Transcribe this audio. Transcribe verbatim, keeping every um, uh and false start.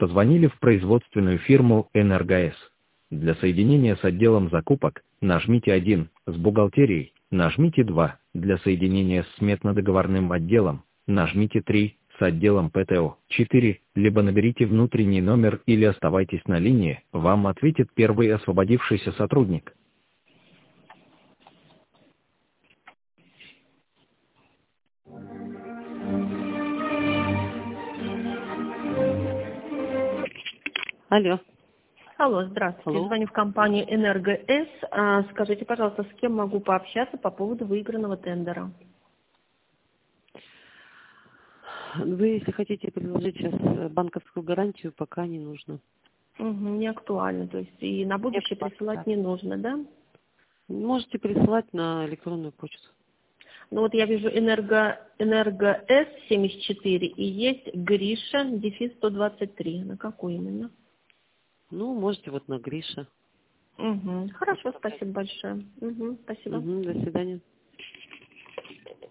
Позвонили в производственную фирму «Энергоэс». Для соединения с отделом закупок нажмите один, с бухгалтерией нажмите два, для соединения с сметно-договорным отделом нажмите три, с отделом ПТО четыре, либо наберите внутренний номер или оставайтесь на линии, вам ответит первый освободившийся сотрудник. Алло. Алло, здравствуйте. Алло. Звоню в компанию «Энергоэс». А, скажите, пожалуйста, с кем могу пообщаться по поводу выигранного тендера? Вы, если хотите предложить сейчас банковскую гарантию, пока не нужно. Угу, не актуально, то есть и на будущее Нет, присылать да. не нужно, да? Можете присылать на электронную почту. Ну вот я вижу энерго, «Энергоэс» семьдесят четыре и есть Гриша, дефис сто двадцать три. На какую именно? Ну, можете вот на Гриша. Угу. Хорошо, спасибо большое. Угу, спасибо. Угу, до свидания.